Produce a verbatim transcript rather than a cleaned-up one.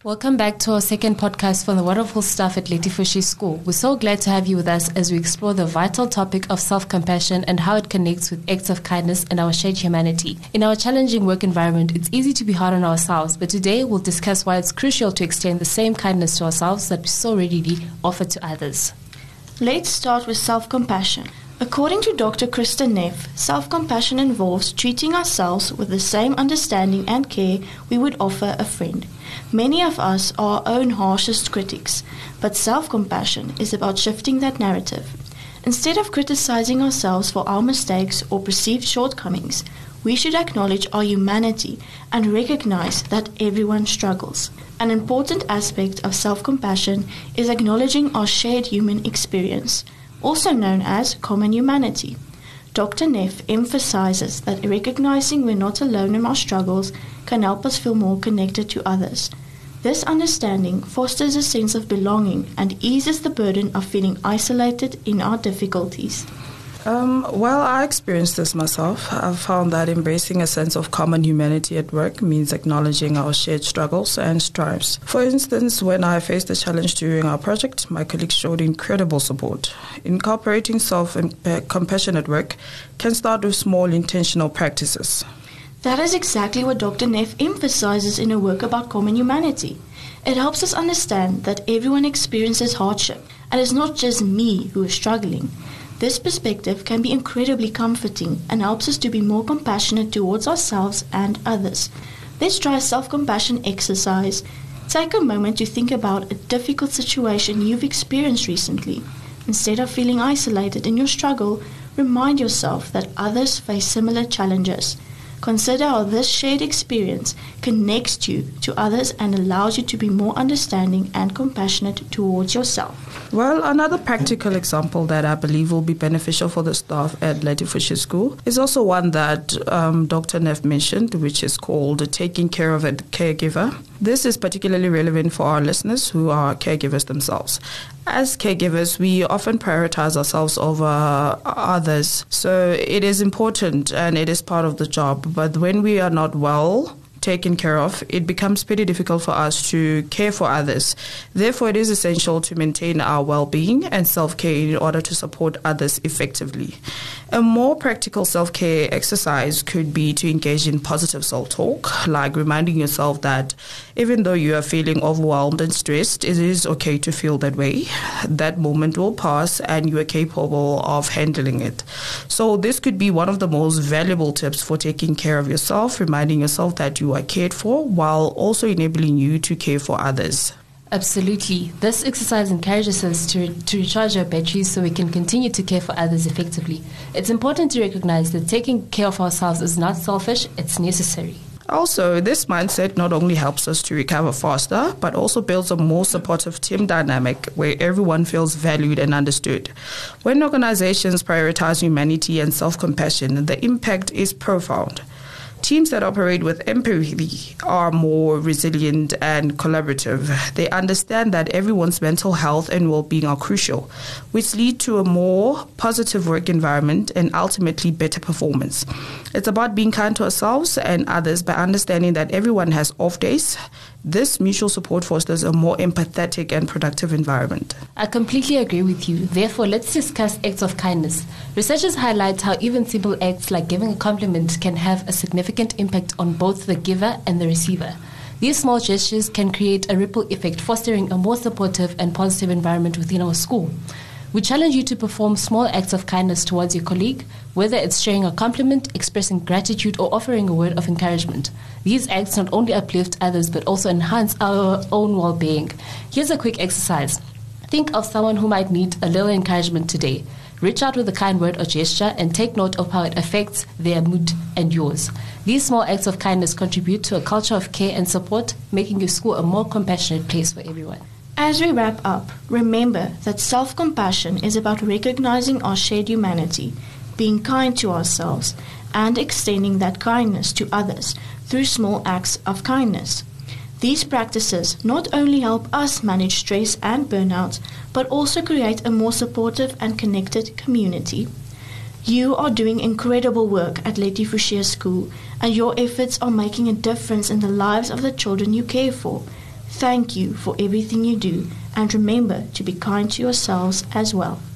Welcome back to our second podcast from the wonderful staff at Lady Fouché School. We're so glad to have you with us as we explore the vital topic of self-compassion and how it connects with acts of kindness and our shared humanity. In our challenging work environment, it's easy to be hard on ourselves, but today we'll discuss why it's crucial to extend the same kindness to ourselves that we so readily offer to others. Let's start with self-compassion. According to Doctor Krista Neff, self-compassion involves treating ourselves with the same understanding and care we would offer a friend. Many of us are our own harshest critics, but self-compassion is about shifting that narrative. Instead of criticizing ourselves for our mistakes or perceived shortcomings, we should acknowledge our humanity and recognize that everyone struggles. An important aspect of self-compassion is acknowledging our shared human experience, also known as common humanity. Doctor Neff emphasizes that recognizing we're not alone in our struggles can help us feel more connected to others. This understanding fosters a sense of belonging and eases the burden of feeling isolated in our difficulties. Um, well, I experienced this myself. I've found that embracing a sense of common humanity at work means acknowledging our shared struggles and strives. For instance, when I faced a challenge during our project, my colleagues showed incredible support. Incorporating self-compassion at work can start with small intentional practices. That is exactly what Doctor Neff emphasizes in her work about common humanity. It helps us understand that everyone experiences hardship, and it's not just me who is struggling. This perspective can be incredibly comforting and helps us to be more compassionate towards ourselves and others. Let's try a self-compassion exercise. Take a moment to think about a difficult situation you've experienced recently. Instead of feeling isolated in your struggle, remind yourself that others face similar challenges. Consider how this shared experience connects you to others and allows you to be more understanding and compassionate towards yourself. Well, another practical example that I believe will be beneficial for the staff at Lady Fouché School is also one that um, Doctor Neff mentioned, which is called taking care of a caregiver. This is particularly relevant for our listeners who are caregivers themselves. As caregivers, we often prioritize ourselves over others. So it is important and it is part of the job. But when we are not well taken care of, it becomes pretty difficult for us to care for others. Therefore, it is essential to maintain our well-being and self-care in order to support others effectively. A more practical self-care exercise could be to engage in positive self-talk, like reminding yourself that even though you are feeling overwhelmed and stressed, it is okay to feel that way. That moment will pass and you are capable of handling it. So this could be one of the most valuable tips for taking care of yourself, reminding yourself that you are cared for while also enabling you to care for others. Absolutely. This exercise encourages us to, to recharge our batteries so we can continue to care for others effectively. It's important to recognize that taking care of ourselves is not selfish, it's necessary. Also, this mindset not only helps us to recover faster, but also builds a more supportive team dynamic where everyone feels valued and understood. When organizations prioritize humanity and self-compassion, the impact is profound. Teams that operate with empathy are more resilient and collaborative. They understand that everyone's mental health and well-being are crucial, which lead to a more positive work environment and ultimately better performance. It's about being kind to ourselves and others by understanding that everyone has off days. This mutual support fosters a more empathetic and productive environment. I completely agree with you. Therefore, let's discuss acts of kindness. Researchers highlight how even simple acts like giving a compliment can have a significant impact on both the giver and the receiver. These small gestures can create a ripple effect, fostering a more supportive and positive environment within our school. We challenge you to perform small acts of kindness towards your colleague, whether it's sharing a compliment, expressing gratitude, or offering a word of encouragement. These acts not only uplift others, but also enhance our own well-being. Here's a quick exercise. Think of someone who might need a little encouragement today. Reach out with a kind word or gesture and take note of how it affects their mood and yours. These small acts of kindness contribute to a culture of care and support, making your school a more compassionate place for everyone. As we wrap up, remember that self-compassion is about recognizing our shared humanity, being kind to ourselves, and extending that kindness to others through small acts of kindness. These practices not only help us manage stress and burnout, but also create a more supportive and connected community. You are doing incredible work at Lady Fouché School, and your efforts are making a difference in the lives of the children you care for. Thank you for everything you do, and remember to be kind to yourselves as well.